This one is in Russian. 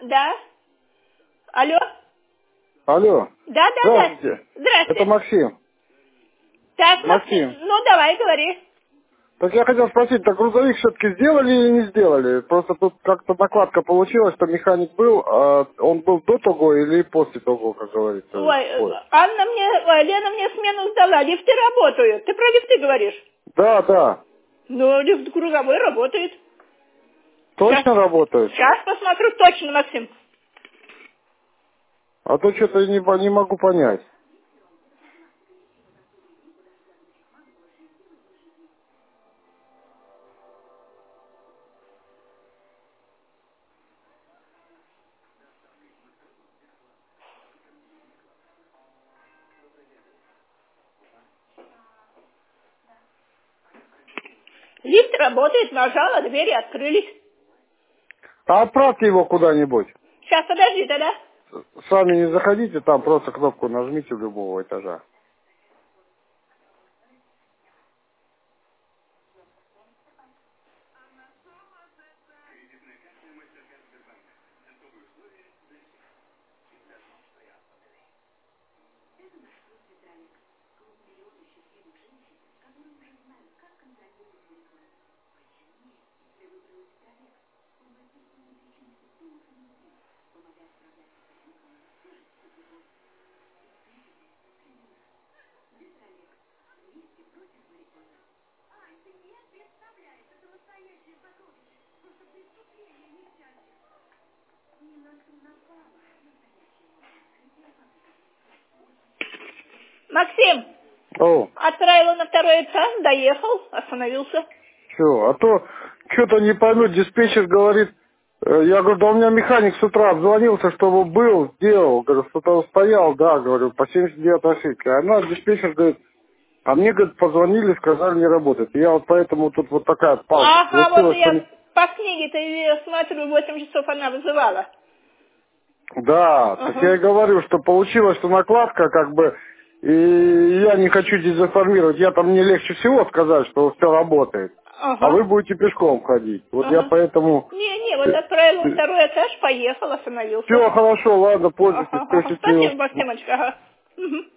Да. Алло? Алло. Да. Здравствуйте. Здравствуйте. Это Максим. Так, Максим. ну давай, говори. Так я хотел спросить, так грузовик все-таки сделали или не сделали? Просто тут как-то накладка получилась, что механик был, а он был до того или после того, как говорится? Ой, Ой. Лена мне смену сдала, лифты работают. Ты про лифты говоришь? Да. Ну, лифт круговой работает. Точно работает? Сейчас посмотрю точно, Максим. А то что-то не могу понять. Лифт работает, нажала, двери открылись. А отправьте его куда-нибудь. Сейчас, подожди тогда. Сами не заходите, там просто кнопку нажмите в любого этажа. Максим, О, отправила на второй этаж, доехал, остановился. все, а то что-то не пойму, диспетчер говорит, я говорю, да у меня механик с утра обзвонился, чтобы был, сделал, говорю, что-то стоял, да, говорю, по 79 ошибка. Она, диспетчер, говорит, а мне, говорит, позвонили, сказали, не работает. И я вот поэтому тут вот такая палка Ага, вот получилась, что... я по книге-то смотрю, 8 часов она вызывала. Да, так Ага, я и говорю, что получилось, что накладка как бы, и я не хочу дезинформировать, я там мне легче всего сказать, что все работает, а ага, вы будете пешком ходить. Вот я ага. поэтому... Не, вот отправила на второй этаж, поехал, остановился. Все хорошо, ладно, пользуйтесь, Ага. все счастливо. Спасибо, Максимочка. Ага. Мгм.